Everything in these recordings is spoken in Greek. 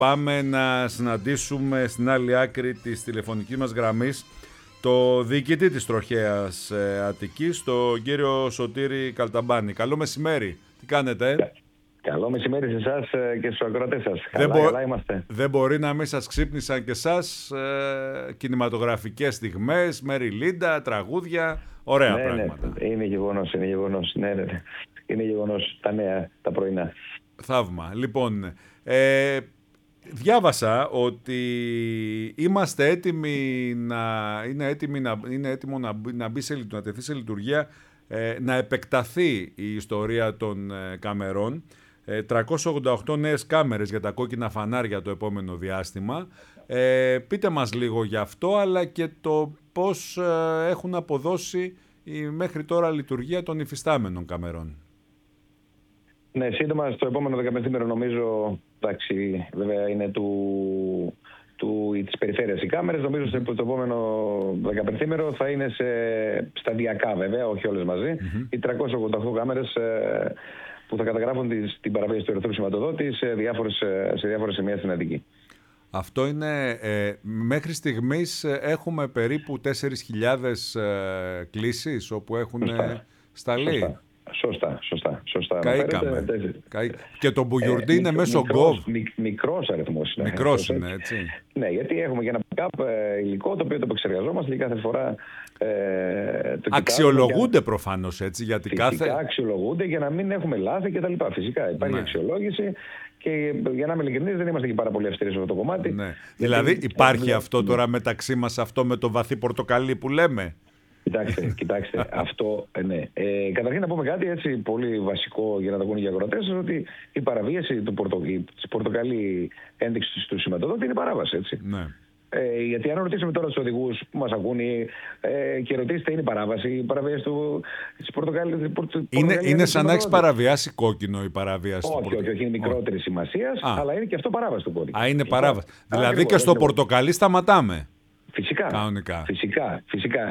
Πάμε να συναντήσουμε στην άλλη άκρη της τηλεφωνικής μας γραμμής το διοικητή της Τροχέας Αττικής, τον κύριο Σωτήρη Καλταμπάνη. Καλό μεσημέρι. Τι κάνετε? Καλό μεσημέρι σε εσάς και στους ακροατές σας. Καλά είμαστε. Δεν μπορεί να μην σας ξύπνησαν και εσάς κινηματογραφικές στιγμές, Μεριλίντα, τραγούδια, ωραία πράγματα. Ναι, είναι γεγονός. Ναι. Είναι γεγονός τα νέα, τα πρωινά. Θαύμα. Λοιπόν, διάβασα ότι είμαστε έτοιμοι να τεθεί σε λειτουργία, να επεκταθεί η ιστορία των καμερών. 388 νέες κάμερες για τα κόκκινα φανάρια το επόμενο διάστημα. Πείτε μας λίγο γι' αυτό, αλλά και το πώς έχουν αποδώσει η μέχρι τώρα λειτουργία των υφιστάμενων καμερών. Ναι, σύντομα στο επόμενο 15μέρο νομίζω, εντάξει, βέβαια είναι της περιφέρειας οι κάμερες, νομίζω στο επόμενο 15μέρο θα είναι σταδιακά βέβαια, όχι όλες μαζί, οι 388 κάμερες που θα καταγράφουν την παραβίαση του ερυθρού σηματοδότη σε διάφορες σημεία στην Αττική. Αυτό είναι, μέχρι στιγμής έχουμε περίπου 4.000 κλήσεις όπου έχουν σταλεί. Σωστά. Καήκαμε. Και το Μπουγιουρντί είναι μέσω Gov. Μικρός αριθμός είναι. Μικρός είναι, έτσι. Ναι, γιατί έχουμε και ένα backup υλικό το οποίο το επεξεργαζόμαστε και κάθε φορά αξιολογούνται προφανώς, έτσι, γιατί φυσικά αξιολογούνται για να μην έχουμε λάθη κτλ. Φυσικά υπάρχει αξιολόγηση και για να είμαι ειλικρινής δεν είμαστε και πάρα πολύ αυστηροί σε αυτό το κομμάτι. Ναι. Δηλαδή υπάρχει αυτό τώρα μεταξύ μας, αυτό με το βαθύ πορτοκαλί που λέμε? Κοιτάξτε, αυτό ναι. Καταρχήν να πούμε κάτι έτσι πολύ βασικό για να το ακούνε οι ακροατές, ότι η παραβίαση της πορτοκαλί ένδειξης του σηματοδότη είναι παράβαση, έτσι. Ναι. Γιατί αν ρωτήσουμε τώρα τους οδηγούς που μας ακούνε και ρωτήσετε, είναι παράβαση η παραβίαση της πορτοκαλί? Είναι σαν να έχεις παραβιάσει κόκκινο η παραβίαση του πορτοκαλί. Όχι, είναι μικρότερη σημασία, αλλά είναι και αυτό παράβαση του κώδικα. Είναι παράβαση. Δηλαδή και στο πορτοκαλί σταματάμε. Φυσικά.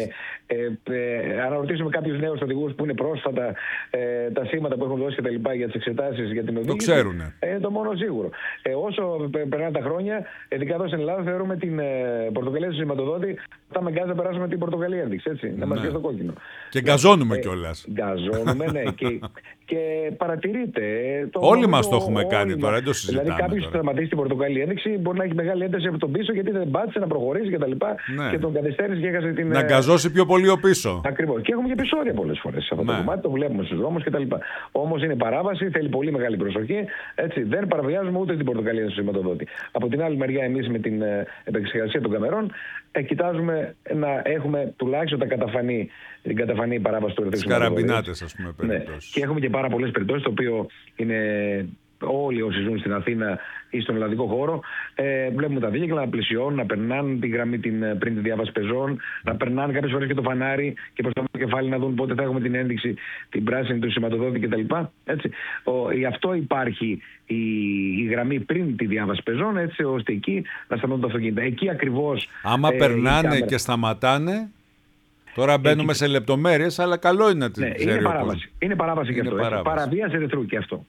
Αν ρωτήσουμε κάποιους νέους οδηγούς που είναι πρόσφατα, τα σήματα που έχουν δώσει και τα λοιπά για τις εξετάσεις για την οδήγηση, το ξέρουν. Είναι το μόνο σίγουρο. Όσο περνάνε τα χρόνια, ειδικά εδώ στην Ελλάδα, θεωρούμε την πορτοκαλί του σηματοδότη, θα με γκάζ να περάσουμε την πορτοκαλί ένδειξη, έτσι. Να μας βγει το κόκκινο. Και γκαζώνουμε κιόλας. Γκαζώνουμε, ναι. Και παρατηρείτε. Όλοι μας το έχουμε κάνει τώρα, δεν το συζητάμε. Δηλαδή, κάποιος που σταματήσει την πορτοκαλί ένδειξη μπορεί να έχει μεγάλη ένταση από τον πίσω γιατί δεν πάτησε να προχωρήσει κτλ. Και τον καθυστέρησε και έχασε την. Να γκαζώσει πιο πολύ ο πίσω. Ακριβώς. Και έχουμε και επεισόδια πολλές φορές σε αυτό το κομμάτι, το βλέπουμε στους δρόμους κτλ. Όμως είναι παράβαση, θέλει πολύ μεγάλη προσοχή. Έτσι, δεν παραβιάζουμε ούτε την πορτοκαλί του σηματοδότη. Από την άλλη μεριά, εμείς με την επεξεργασία των καμερών κοιτάζουμε να έχουμε τουλάχιστον την καταφανή παράβαση του ερυθρού σηματοδότη. Καραμπινάτες, ας πούμε, περιπτώσεις. Και έχουμε και πάρα πολλές περιπτώσεις, το οποίο είναι όλοι όσοι ζουν στην Αθήνα ή στον ελλαδικό χώρο, βλέπουμε τα δίκτυα να πλησιώνουν, να περνάνε τη γραμμή πριν τη διάβαση πεζών, να περνάνε κάποιες φορές και το φανάρι και προς το κεφάλι να δουν πότε θα έχουμε την ένδειξη, την πράσινη του σηματοδότη κτλ. Γι' αυτό υπάρχει η γραμμή πριν τη διάβαση πεζών, έτσι ώστε εκεί να σταματούν τα αυτοκίνητα. Εκεί ακριβώς. Άμα περνάνε και σταματάνε. Τώρα μπαίνουμε σε λεπτομέρειες, αλλά καλό είναι να την ξέρει. Είναι παράβαση και αυτό. Παραβίαση ερυθρού και αυτό.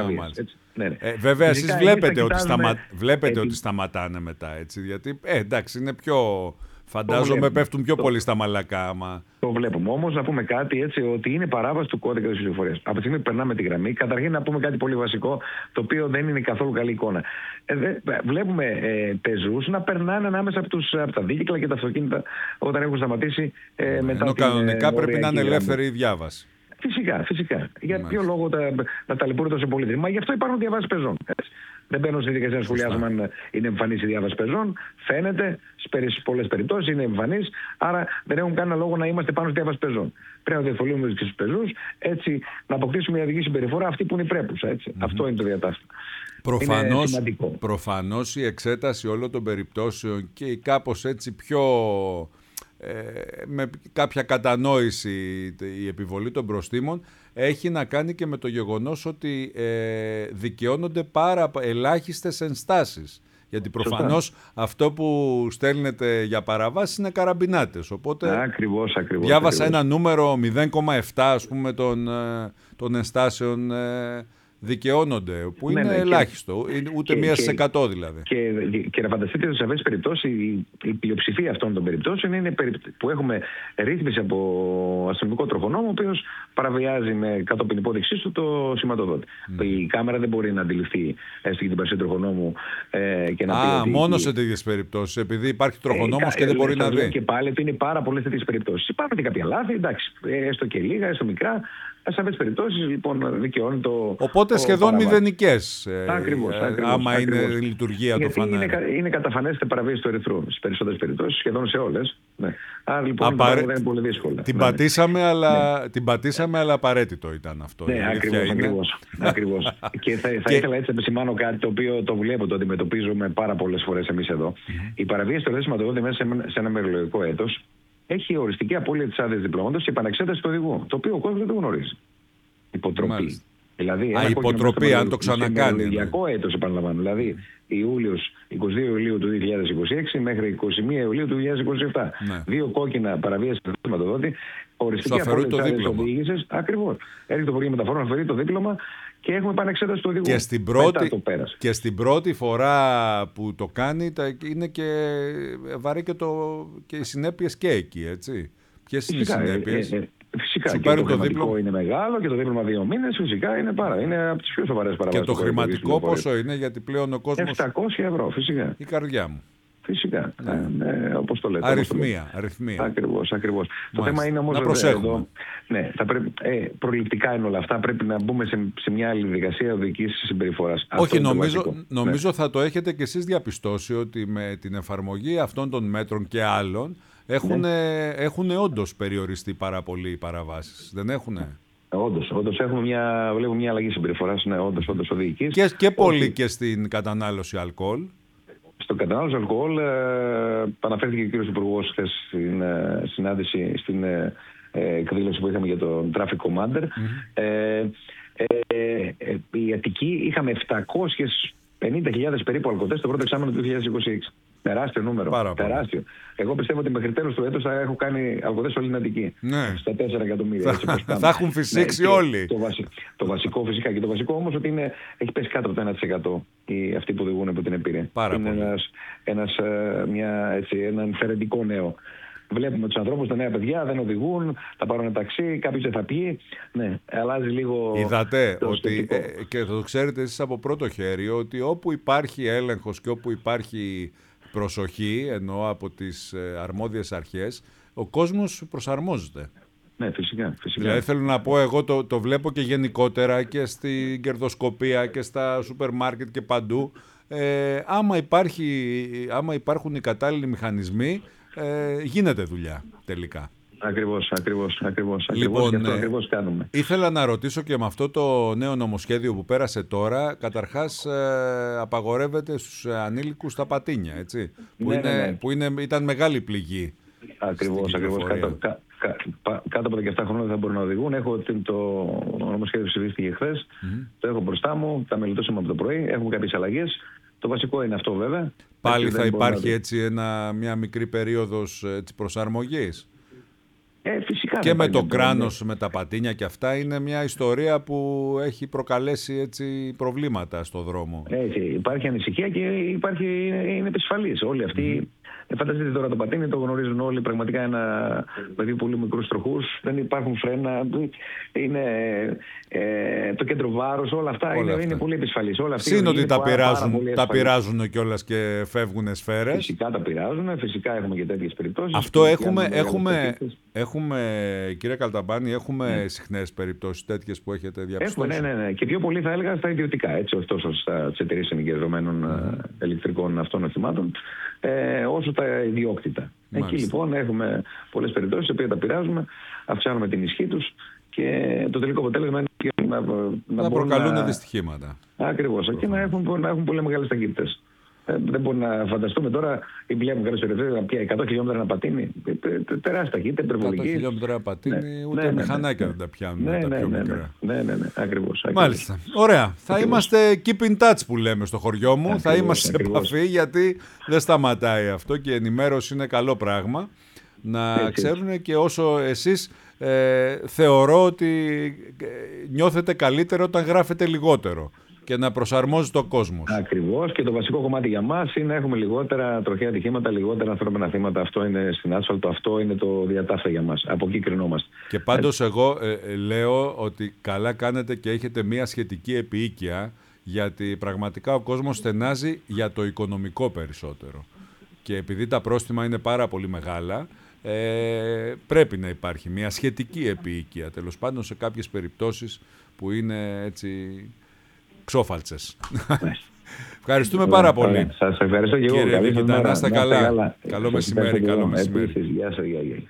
Βέβαια, εσείς βλέπετε ότι σταματάνε μετά, έτσι, γιατί εντάξει, είναι πιο. Φαντάζομαι πέφτουν πιο πολύ στα μαλακά. Το βλέπουμε. Όμως να πούμε κάτι, έτσι, ότι είναι παράβαση του κώδικα της κυκλοφορίας. Από τη στιγμή που περνάμε τη γραμμή, καταρχήν να πούμε κάτι πολύ βασικό, το οποίο δεν είναι καθόλου καλή εικόνα. Βλέπουμε πεζούς να περνάνε ανάμεσα από τα δίκυκλα και τα αυτοκίνητα όταν έχουν σταματήσει μετά. Ενώ κανονικά πρέπει να είναι ελεύθερη η διάβαση. Φυσικά. Για ποιο λόγο να ταλαιπωρείται τόσο πολύ? Μα γι' αυτό υπάρχουν διαβάσεις πεζών. Δεν μπαίνω στη δικασία να σχολιάζουμε αν είναι εμφανής η διάβαση πεζών. Φαίνεται, σε πολλές περιπτώσεις είναι εμφανής, άρα δεν έχουν κανένα λόγο να είμαστε πάνω στη διάβαση πεζών. Πρέπει να διευκολύνουμε και στους πεζούς, έτσι να αποκτήσουμε μια οδική συμπεριφορά αυτή που είναι πρέπουσα. Αυτό είναι το διατάφτα. Προφανώς η εξέταση όλων των περιπτώσεων και κάπως έτσι πιο. Με κάποια κατανόηση η επιβολή των προστίμων έχει να κάνει και με το γεγονός ότι δικαιώνονται ελάχιστες ενστάσεις. Γιατί προφανώς αυτό που στέλνετε για παραβάσεις είναι καραμπινάτες. Οπότε ακριβώς, διάβασα ένα νούμερο 0,7 ας πούμε των ενστάσεων δικαιώνονται, που είναι ελάχιστο, ούτε μία στις 100 δηλαδή. Και να φανταστείτε ότι σε αυτές τις περιπτώσεις η πλειοψηφία αυτών των περιπτώσεων είναι που έχουμε ρύθμιση από αστυνομικό τροχονόμο, ο οποίος παραβιάζει με κατόπιν υπόδειξής του το σηματοδότη. Η κάμερα δεν μπορεί να αντιληφθεί έστω και την παρουσία τροχονόμου και να πει ότι. Μόνο σε τέτοιες περιπτώσεις, επειδή υπάρχει τροχονόμος και δεν μπορεί να δει. Και πάλι ότι είναι πάρα πολλές τέτοιες περιπτώσεις. Υπάρχουν και κάποια λάθη, εντάξει, έστω και λίγα, έστω μικρά. Σε αυτές τις περιπτώσεις λοιπόν δικαιώνει το. Οπότε σχεδόν μηδενικές. Ακριβώς. Άμα είναι η λειτουργία του φανάρι. Είναι καταφανέστε παραβίαση του ερυθρού στις περισσότερες περιπτώσεις, σχεδόν σε όλες. Ναι. Άρα λοιπόν δεν είναι πολύ δύσκολο. Την πατήσαμε, αλλά απαραίτητο ήταν αυτό. Ναι, ακριβώς. Και θα ήθελα έτσι να επισημάνω κάτι το οποίο το βλέπω, το αντιμετωπίζουμε πάρα πολλές φορές εμείς εδώ. Η παραβίαση του σηματοδότη μέσα σε ένα μερολογικό έτος έχει οριστική απώλεια της άδειας διπλώματος και επανεξέταση του οδηγού, το οποίο ο κόσμος δεν το γνωρίζει. Υποτροπή. Δηλαδή, υποτροπή, αν το ξανακάνει. Μερολογιακό έτος, επαναλαμβάνω. Δηλαδή, 22 Ιουλίου του 2026 μέχρι 21 Ιουλίου του 2027. Ναι. 2 κόκκινα παραβίαση του σηματοδότη, οριστική απώλεια της άδειας οδήγησης. Ακριβώς. Έρχεται το Υπουργείο Μεταφορών, αφαιρεί το δίπλωμα και έχουμε επανεξέταση του οδηγού. Και στην πρώτη φορά που το κάνει είναι και βαρύ και οι συνέπειες και εκεί, έτσι. Ποιες είναι οι συνέπειες? Φυσικά και το χρηματικό είναι μεγάλο και το δίπλωμα 2 μήνες φυσικά είναι από τις πιο σοβαρές παραβάσεις. Και το χρηματικό πόσο είναι, γιατί πλέον ο κόσμος. 700 ευρώ φυσικά. Η καρδιά μου. Φυσικά, όπως το λέτε. Αριθμία. Ακριβώς. Το θέμα είναι όμως να προσέχουμε. Ναι, θα πρέπει, προληπτικά είναι όλα αυτά. Πρέπει να μπούμε σε μια άλλη διαδικασία οδικής συμπεριφοράς. Όχι, νομίζω θα το έχετε κι εσείς διαπιστώσει ότι με την εφαρμογή αυτών των μέτρων και άλλων έχουν όντως περιοριστεί πάρα πολύ οι παραβάσεις. Δεν έχουνε? Όντως βλέπουμε μια αλλαγή συμπεριφοράς, όντως οδηγικής. Και πολύ και στην κατανάλωση αλκοόλ. Στον κατανάλωση αλκοόλ, αναφέρθηκε ο κ. Υπουργός χθες στην συνάντηση, στην εκδήλωση που είχαμε για τον Traffic Commander. Η Αττική είχαμε 750.000 περίπου αλκοτές το πρώτο εξάμηνο του 2026. Τεράστιο νούμερο. Τεράστιο. Εγώ πιστεύω ότι μέχρι τέλος του έτους θα έχω κάνει αλκοτές όλη την Αττική. Ναι. Στα 4 εκατομμύρια. Θα έχουν φυσήξει όλοι. Το βασικό φυσικά. Και το βασικό όμως ότι έχει πέσει κάτω από το 1% αυτοί που οδηγούν από την εμπειρία. Είναι ένα ενθαρρυντικό νέο. Βλέπουμε τους ανθρώπους, τα νέα παιδιά δεν οδηγούν, θα πάρουν ταξί, κάποιος δεν θα πιει. Ναι, αλλάζει λίγο. Είδατε ότι, και θα το ξέρετε εσείς από πρώτο χέρι, ότι όπου υπάρχει έλεγχος και όπου υπάρχει προσοχή, εννοώ από τις αρμόδιες αρχές, ο κόσμος προσαρμόζεται. Ναι, φυσικά. Δηλαδή θέλω να πω, εγώ το βλέπω και γενικότερα και στην κερδοσκοπία και στα σούπερ μάρκετ και παντού. Άμα υπάρχουν οι κατάλληλοι μηχανισμοί, γίνεται δουλειά τελικά. Ακριβώς. Λοιπόν, και αυτό ακριβώς κάνουμε. Ήθελα να ρωτήσω και με αυτό το νέο νομοσχέδιο που πέρασε τώρα, καταρχάς απαγορεύεται στους ανήλικους τα πατίνια, έτσι, που ήταν μεγάλη πληγή. Ακριβώς. Κάτω από 17 χρόνια δεν θα μπορούν να οδηγούν. Έχω το νομοσχέδιο που ψηφίστηκε χθες, το έχω μπροστά μου, τα μελετώσαμε από το πρωί, έχουμε κάποιες αλλαγές. Το βασικό είναι αυτό βέβαια. Πάλι θα υπάρχει έτσι μια μικρή περίοδος προσαρμογής. Φυσικά. Και με το κράνος, με τα πατίνια και αυτά είναι μια ιστορία που έχει προκαλέσει έτσι προβλήματα στο δρόμο. Υπάρχει ανησυχία και είναι επισφαλής. Όλοι αυτοί, φανταστείτε τώρα το πατίνι, το γνωρίζουν όλοι, πραγματικά με δύο πολύ μικρούς τροχούς, δεν υπάρχουν φρένα, είναι το κέντρο βάρους, όλα αυτά είναι πολύ επισφαλής. Συν ότι τα πειράζουν κιόλας και φεύγουν σφαίρες. Φυσικά τα πειράζουν, φυσικά έχουμε και τέτοιες περιπτώσεις. Αυτό έχουμε, κύριε Καλταμπάνη, συχνές περιπτώσεις τέτοιες που έχετε διαπιστώσει? Ναι. Και πιο πολύ θα έλεγα στα ιδιωτικά, έτσι, όχι τόσο στις εταιρείες ενοικιαζομένων ηλεκτρικών αυτών οχημάτων, όσο τα ιδιόκτητα. Εκεί λοιπόν έχουμε πολλές περιπτώσεις, οι οποίες τα πειράζουμε, αυξάνουμε την ισχύ τους και το τελικό αποτέλεσμα είναι να προκαλούν δυστυχήματα. Ακριβώς. Και να έχουν πολύ μεγάλες ταχύτητες. Δεν μπορούμε να φανταστούμε τώρα, ή βλέπουμε κάποιες περιπτώσεις να πιάνει 100 χιλιόμετρα να πατίνει. Τεράστια ταχύτητα, υπερβολική. 100 χιλιόμετρα να πατίνει, ούτε μηχανάκια δεν τα πιάνουν τα πιο μικρά. Ναι, ακριβώς. Μάλιστα. Ωραία. Θα είμαστε keep in touch που λέμε στο χωριό μου. Θα είμαστε σε επαφή, γιατί δεν σταματάει αυτό και η ενημέρωση είναι καλό πράγμα. Να ξέρουν και όσο εσείς θεωρώ ότι νιώθετε καλύτερο όταν γράφετε λιγότερο και να προσαρμόζει το κόσμο. Ακριβώς, και το βασικό κομμάτι για μας είναι να έχουμε λιγότερα τροχαία ατυχήματα, λιγότερα ανθρώπινα θύματα. Αυτό είναι στην άσφαλτο, αυτό είναι το διατάφτα για μας. Από εκεί κρινόμαστε. Και πάντως εγώ λέω ότι καλά κάνετε και έχετε μια σχετική επίοικια, γιατί πραγματικά ο κόσμος στενάζει για το οικονομικό περισσότερο. Και επειδή τα πρόστιμα είναι πάρα πολύ μεγάλα, πρέπει να υπάρχει μια σχετική επίοικια, τέλος πάντων σε κάποιες περιπτώσεις που είναι έτσι ξόφαλτσες. Ευχαριστούμε πάρα πολύ. Σας ευχαριστώ και εγώ. Κύριε Νικητά, να είστε καλά. Καλό Σας μεσημέρι. ευχαριστώ. Επίσης, γεια σας.